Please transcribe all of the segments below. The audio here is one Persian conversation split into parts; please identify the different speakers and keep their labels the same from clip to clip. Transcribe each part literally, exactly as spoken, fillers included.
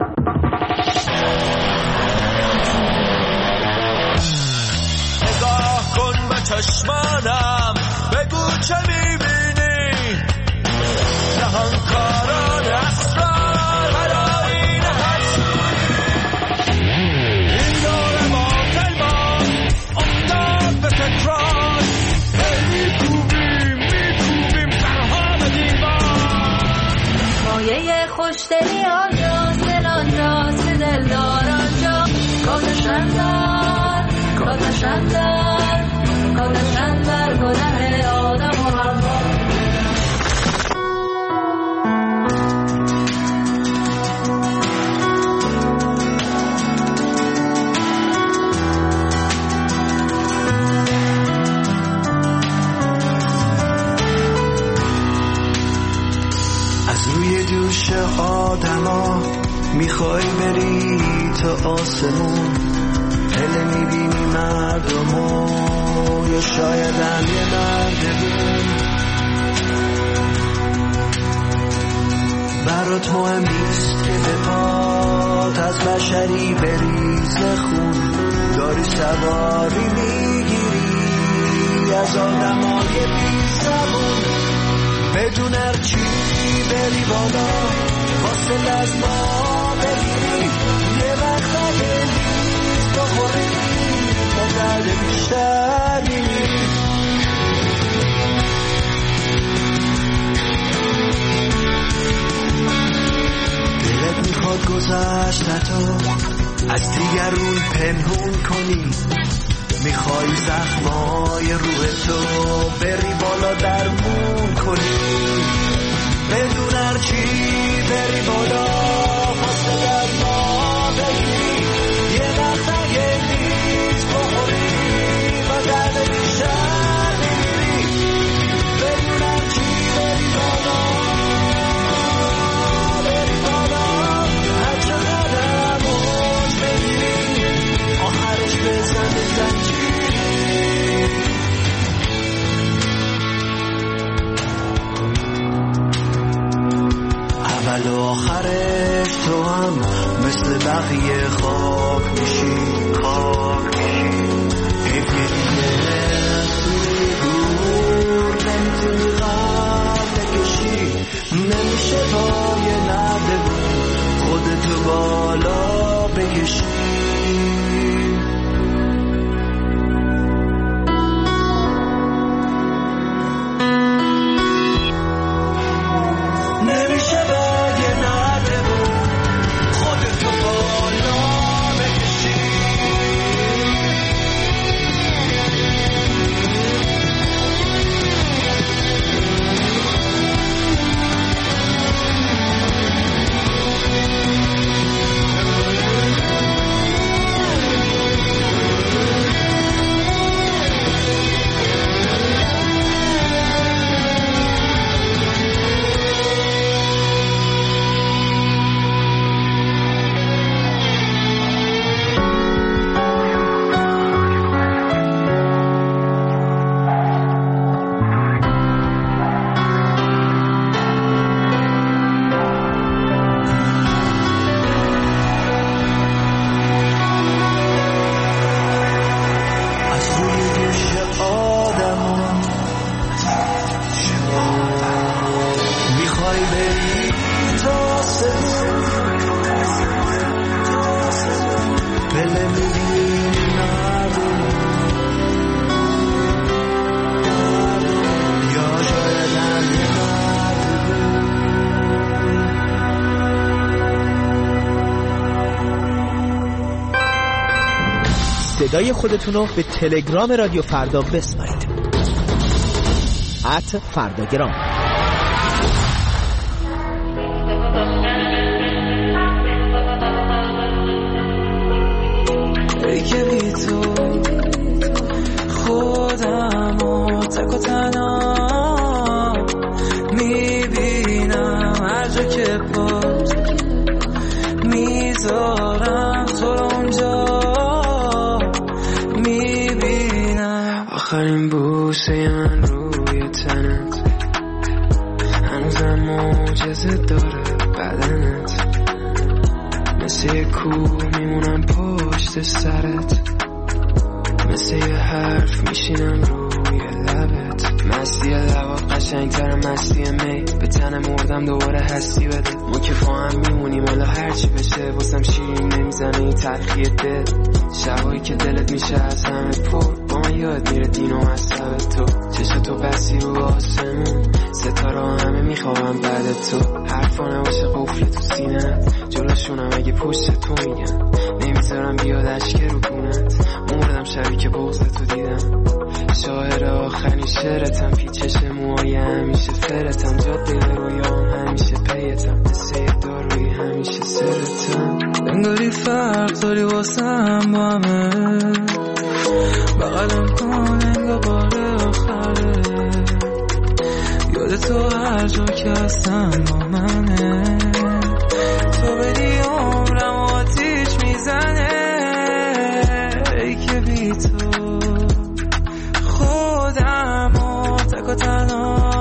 Speaker 1: نگاه کن به چشمانم بگو چه میبینی نهانکاران اسرار هرائین هرسوی این دور باطل ما افتاد به تکرار میکوبیم میکوبیم سرها به دیوار
Speaker 2: مایه خوشدلی آنجاست دل آنجاست که دلدار آنجا کاتشن در کاتشن در کاتشن در گذر آدم و حوا
Speaker 3: از روی دوش آدما میخوای بری تا آسمون هله میبینی مردمو یا شاید هم یه مردمون برات مهم نیست که به پات از بشری بریز خون داری سواری میگیری از آدمای بی زبون بدون هرچی بری بالا فاصله از ما بگیری یه وقت اگه نیست بخوری با درد بیشتر میمیری دلت میخواد گذشتتو از دیگرون پنهون کنی میخوای زخمای روح تو بری بالا درمون کنی بدون هرچی بری بالا فاصله از ما بگیری یه وقت اگه نیست بخوری با درد بیشتر میمیری بدون هرچی بری بالا بری بالا هر چقدر موج بگیری آخرش بزن زنجیر اول و آخرش تو هم مثل بقیه خاک میشی خاک میشی حیف یه توی گور نمیتونی غم بکشی نمیشه با یه نرده بود خودتو بالا بکشی
Speaker 4: صدای خودتونو به تلگرام رادیو فردا بسپارید ات فرداگرام.
Speaker 5: ای که بی تو خودم و تک و تنها میبینم هر جا که پاس میذارم تو اونجا میبینم آخرین بوسه من روی تنت هنوزم معجزه داره بدنت مثل یه کوه میمونم پشت سرت، مثل یه حرف میشینم روی لبت. مستی لبات قشنگتر مستی می، به تن مردم دوباره هستی بده. ما که فاهم میمونیم الا هرچی بشه واسم شیرین نمیزنه این تلخی دل. شبایی که دلت میشه از همه پر، با من یاد میره دین و مذهب تو. چشم تو بسی رو آسمون، ستاره همه میخوام بعد تو. حرفا نباشه قفل تو سینه، جلوشونم اگه پشت تو میگن. نمیذارم بیاد اشکه رو گونت، مردم شبی که بغض تو دیدم. شاعر آخرین شعرتم، پیچش موهای همیشه فرتم. جاده رویام همیشه پیتم، مثل داروی همیشه سرتم.
Speaker 6: انگاری فرق داری واسم با همه، بغلم کن انگار بار آخره. یاد تو هر جا که هستم با منه، تو بدی عمرم آتیش میزنه. ای که بی تو خودم و تک و تنها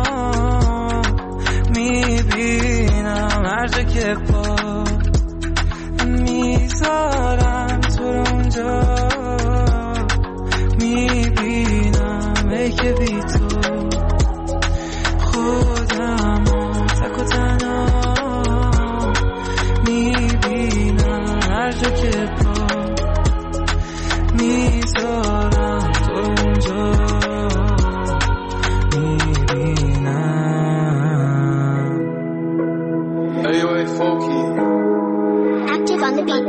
Speaker 6: میبینم، هر جا که پا میذارم تو رو اونجا میبینم. ای که بی تو خودم و تک و تنها میبینم، هر جا که پا میذارم تو اونجا میبینم.
Speaker 1: Hey, hey, Folky.
Speaker 7: Active on the beat.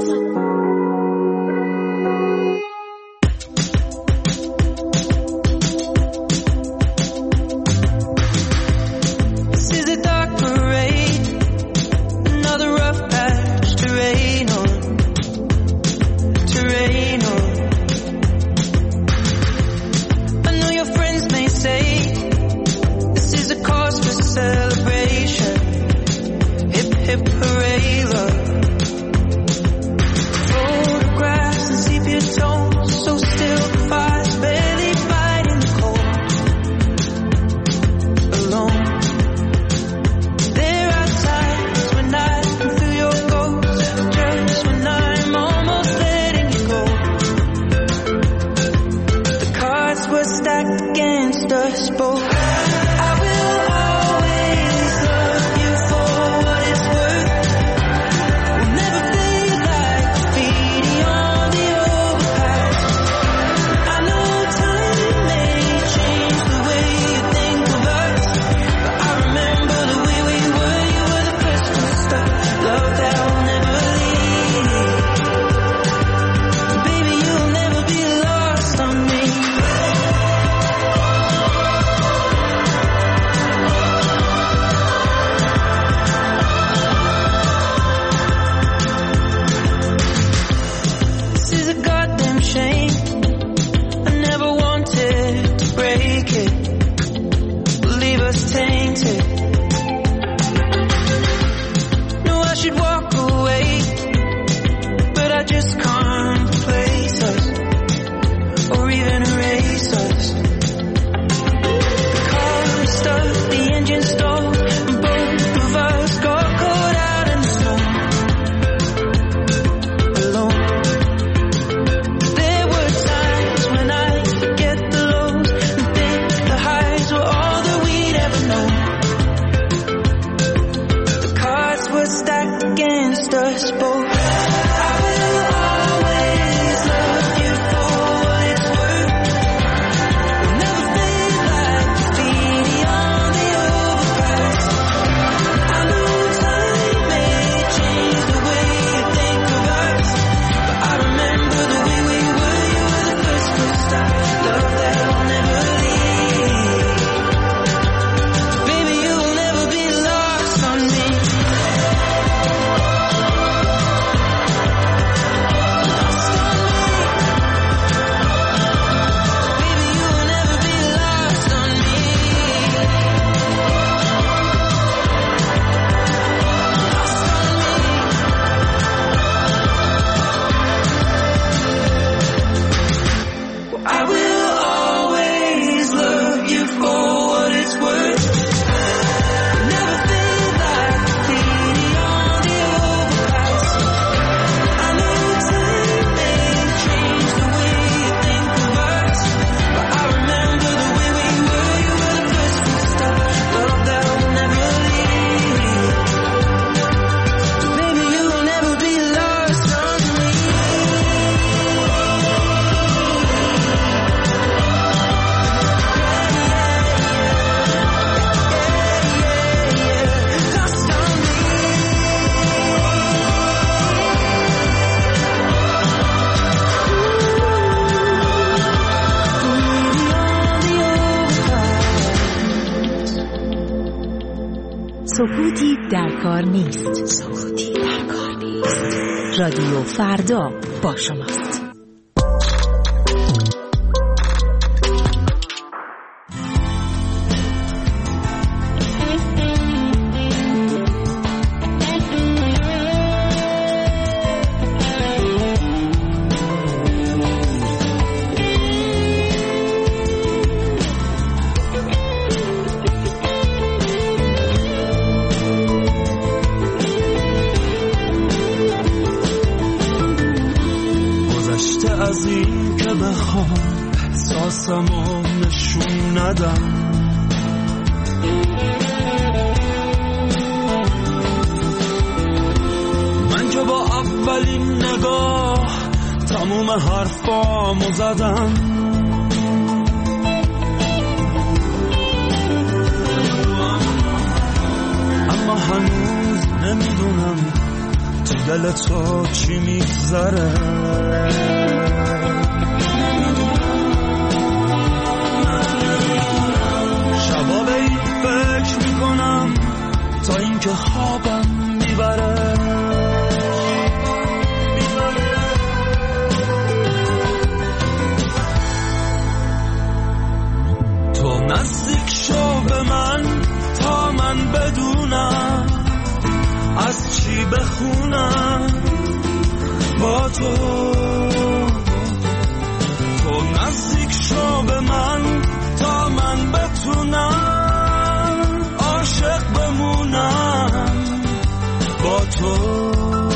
Speaker 8: سکوتی در کار نیست. سکوتی در کار نیست. رادیو فردا با شماست.
Speaker 3: از این که بخوام احساسمو نشون ندم، من که با اولین نگاه تموم حرفامو زدم، اما هنوز نمیدونم تو دل تو چی میگذره. شبا به این فکر میکنم تا اینکه خوابم میبره. تو نزدیک شو به من تا من بدونم از چی بخونم با تو. تو نزدیک شو به من تا من بتونم عاشق بمونم با تو.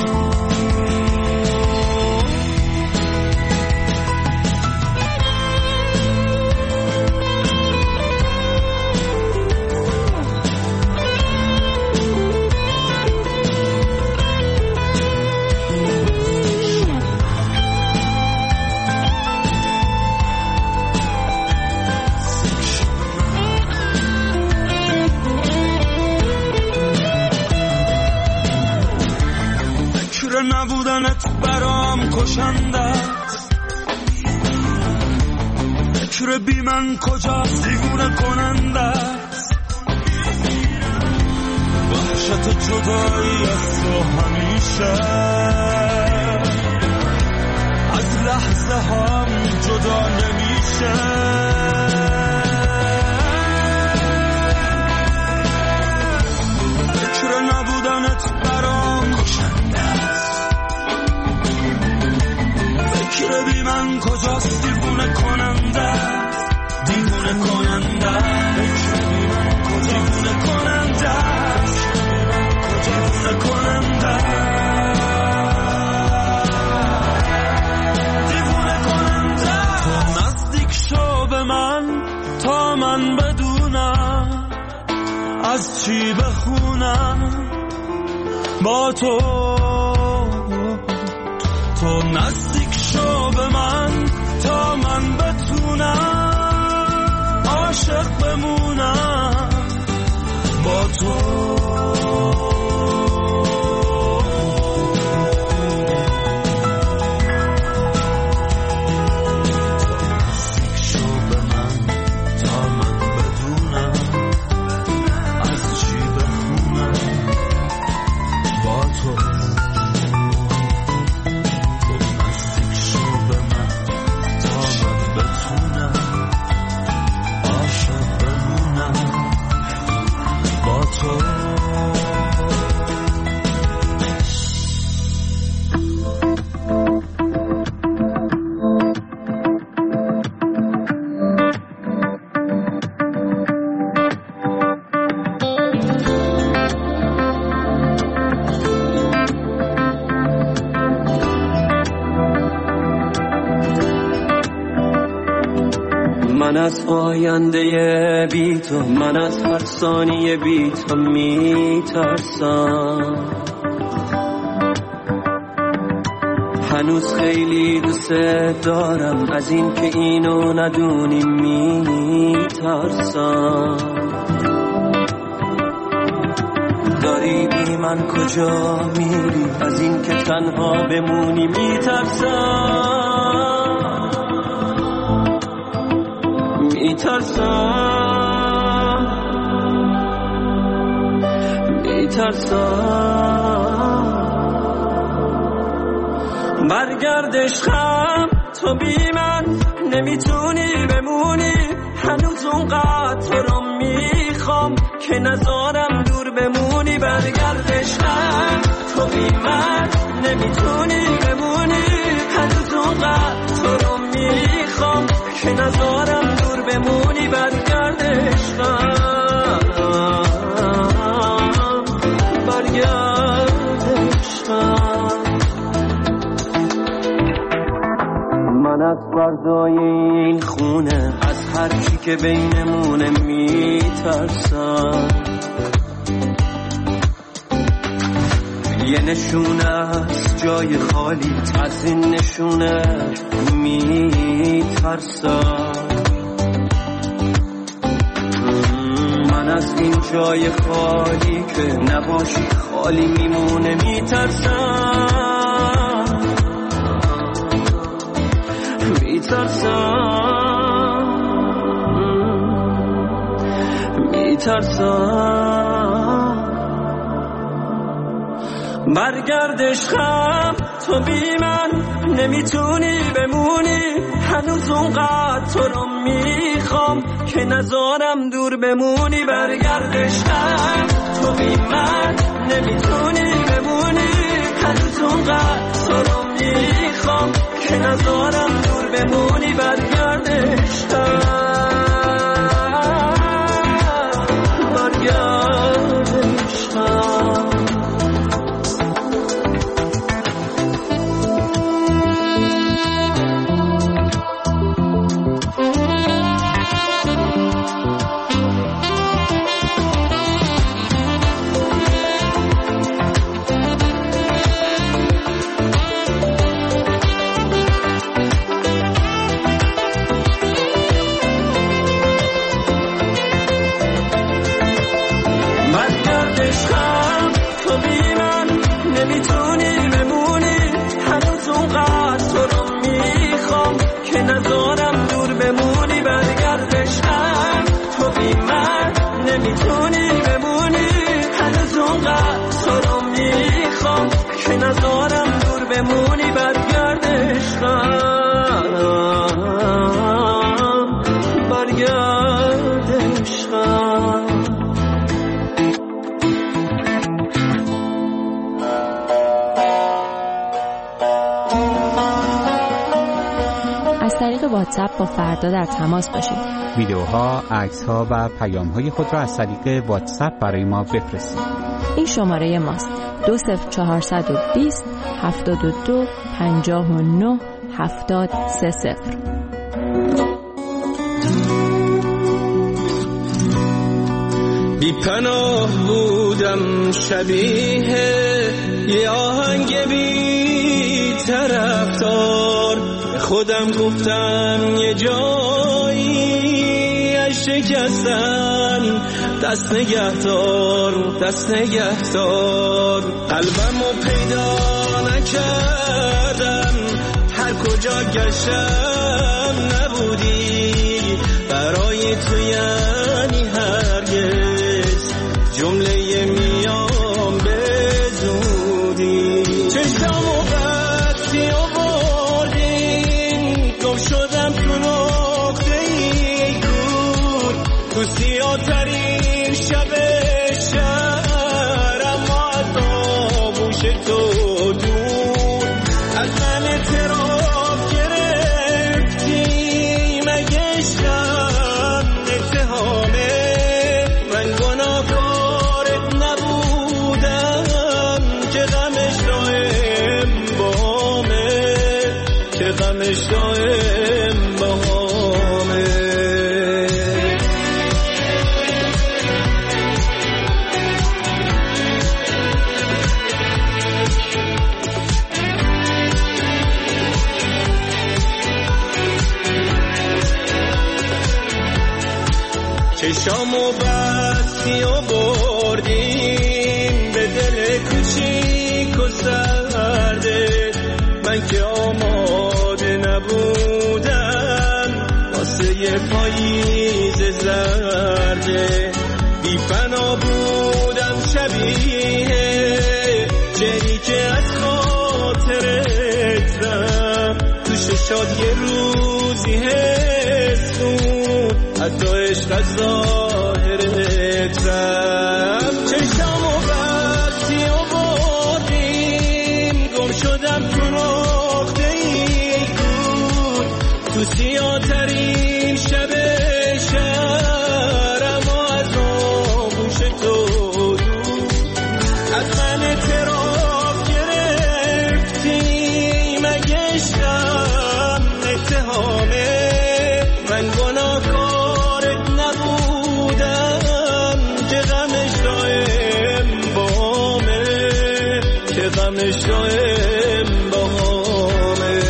Speaker 3: نبودنت برام کشنده است، فکر بی من کجاست دیوونه کننده است، وحشت جدایی از تو همیشه از لحظه هم جدا نمیشه. فکر نبودنت برام کشنده است، فکر بی من کجاست دیوونه کننده، دیوونه کننده، فکر بی من کجاست دیوونه کننده، دیوونه کننده، دیوونه کننده. تو نزدیک شو به من تا من بدونم از چی بخونم با تو. تو نزدیک شو به من تا من بتونم عاشق بمونم با تو.
Speaker 9: من از آینده بی تو، من از هر ثانیه بی تو میترسم. هنوز خیلی دوست دارم، از این که اینو ندونی میترسم. داری بی من کجا میری، از این که تنها بمونی میترسم. میترسم میترسم. برگرد عشقم تو بی من نمیتونی بمونی، هنوز اونقدر تو رو میخوام که نذارم دور بمونی. برگرد عشقم تو بی من نمیتونی بمونی، هنوز اونقدر تو رو میخوام که نذارم دور بمونی. برگرد عشقم، برگرد عشقم. من از فردای این خونه، از هر چی که بینمونه میترسم. یه نشونه از جای خالی، از این نشونه میترسم. من از این جای خالی که نباشی خالی میمونه میترسم، میترسم، میترسم. برگرد عشقم تو بی من نمیتونی بمونی، هنوز اونقدر تو رو میخوام که نذارم دور بمونی. برگرد عشقم تو بی من نمیتونی بمونی، هنوز اونقدر تو رو میخوام که نذارم دور بمونی. برگرد عشقم، برگرد عشقم. نمیتونی بمونی، هنوز اونقدر تو رو میخوام که نذارم دور بمونی. برگرد عشقم تو بی من نمیتونی بمونی، هنوز اونقدر تو رو میخوام که نذارم دور بمونی. برگرد عشقم، برگرد عشقم.
Speaker 10: از طریق واتساپ با فردا در تماس باشید.
Speaker 11: ویدیوها، عکس‌ها و پیام‌های خود را از طریق واتساپ برای ما بفرستید.
Speaker 10: این شماره ماست: دو صفر چهارصد و بیست هفتاد و دو پنجاه و نه هفتاد سه صفر.
Speaker 3: بی پناه بودم شبیه یه آهنگ بی طرفدار، خودم گفتم یه جایی از شکستن دست نگهدار، دست نگهدار. قلبمو پیدا نکردم، هر کجا گشتم نبودی برای تو، یعنی هرگز جمله میام به زودی. چشمو بستی و بردین، گم شدم تو نقطه ای کور، تو سیاه ترین شب شهر، اما از آغوش تو دور از من اعتراف گرفتی. مگه عشقم اتهامه؟ من گناهکارت نبودم که غمش دائم باهامه، که غمش دائم باهامه. چشامو بستی و بردیم به دل کوچیک و سرده، من که آماده نبودم واسه یه پاییز زرده. بی فنا بودم شبیه مسیحه جری که از خاطرت رم تو ششاد یه روزی حسون از تو عشق از ظاهرت رم چشم و بستی و بردیم گم شدم تو نقطه ای گود تو سیاه ترین شب شهر اما از آغوش تو دور از من اعتراف گرفتی مگه عشقم اتهامه من گناهکارت نبودم که غمش دائم بامه که غمش دائم بامه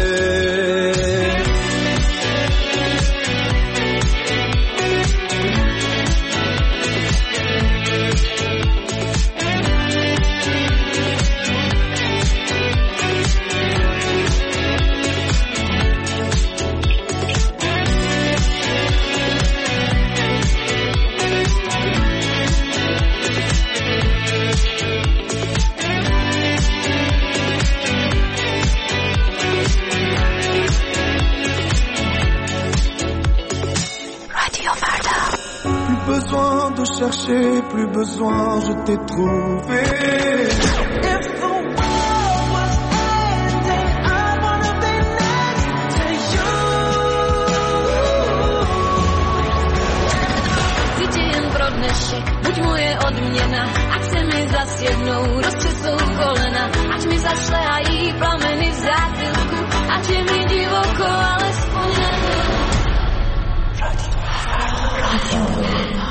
Speaker 12: besoin de chercher, plus besoin, je t'ai trouvé. If the world was ending, I wanna be next to you.
Speaker 2: Tydzień pro dnešek, buď moje odměna, ať se mi zas jednou rozčesou kolena, ať mi zašlehají plameny v zátilku, ať je mi divoko, alespoň na Radio Verda.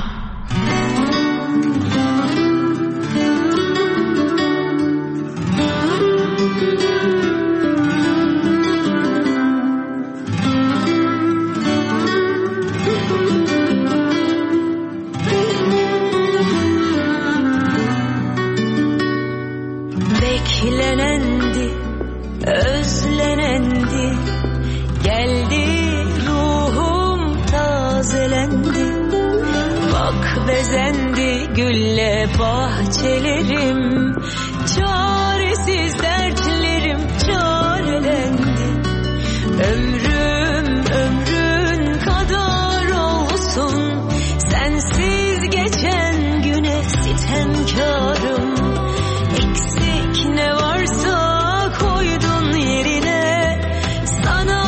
Speaker 2: Beklenendi, özlenendi, geldi ruhum tazelendi. Bak bezendi gülle bahçelerim, çaresiz dertlerim çarelendi. Ömrüm ömrün kadar olsun, sensiz geçen güne sitemkarım. Eksik ne varsa koydun yerine, sana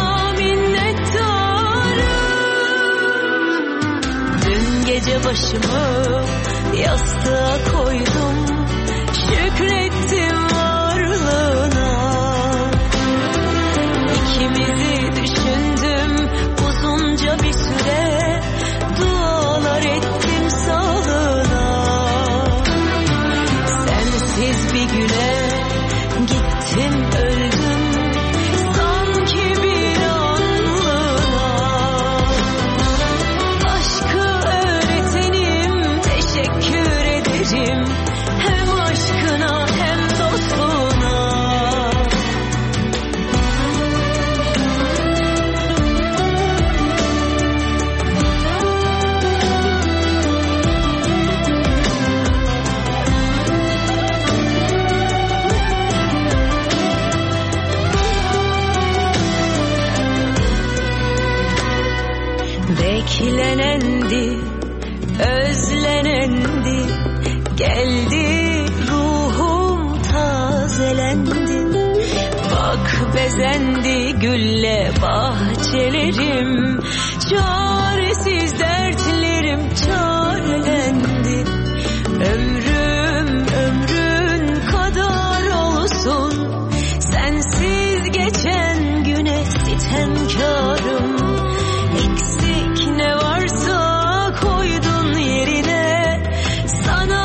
Speaker 2: minnettarım. Dün gece başımı yastığa koydum, şükrettim varlığına. İkimizi düşündüm uzunca bir süre, dualar ettim sağlığına. Sensiz bir güne gittim öldüm, sanki bir anlığına. Aşkı öğretenim, teşekkür ederim, hem aşkına hem dostluğuna. Beklenendi, özlenendi, geldi ruhum tazelendi. Bak bezendi gülle bahçelerim, çaresiz dertlerim çarelendi. Ömrüm ömrün kadar olsun, sensiz geçen güne sitemkarım. Eksik ne varsa koydun yerine, sana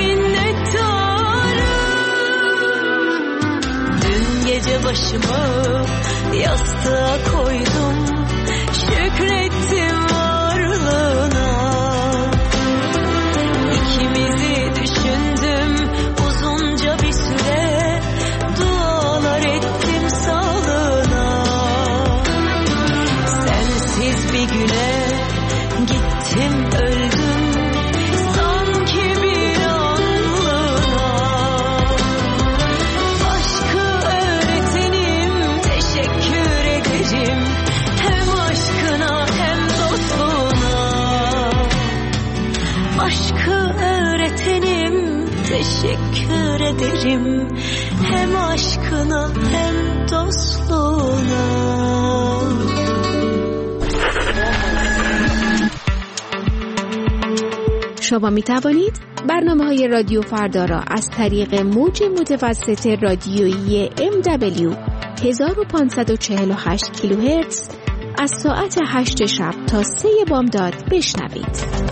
Speaker 2: minnettarım. Dün gece başımı yastığa koydum, şükrettim varlığına. İkimizi düşündüm uzunca bir süre, dualar ettim sağlığına. Sensiz bir güne gittim öldüm, sanki bir anlığına.
Speaker 13: ederim hem aşkına hem dostluğuna.
Speaker 14: شما می توانید برنامه های رادیو فردا را از طریق موج متوسط رادیویی ام دبلیو هزار و پانصد و چهل و هشت کیلوهرتز از ساعت هشت شب تا سه بامداد بشنوید.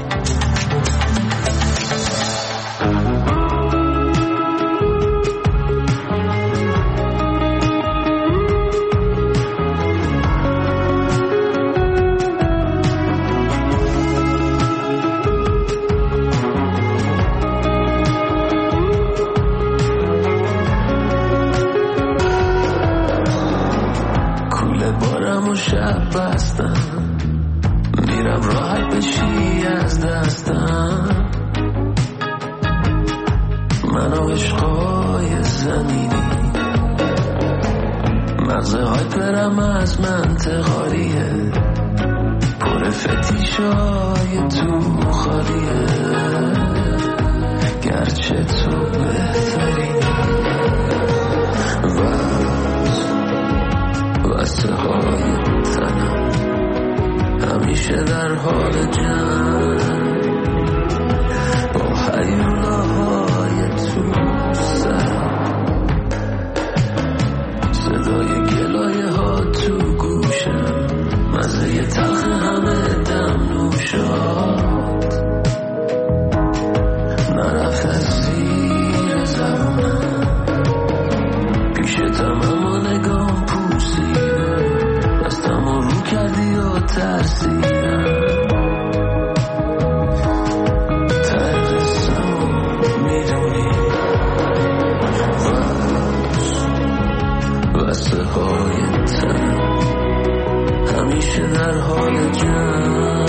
Speaker 15: شب بستم میرم راحت بشی از دستم من و عشقای زمینی مغزه های پرم از منطقاریه پر فتیشای تو خالیه گرچه تو بهتری واسه های تنم همیشه در حال جنگ با حیولاهای تو سرم صدای گلایه ها تو گوشم مزه تلخ همه دم نوشاد نرفت از زیر زبونم پیشتم اما نگام کردی و ترسیدم ترسم میدونی واسه های تن همیشه در حال جنگ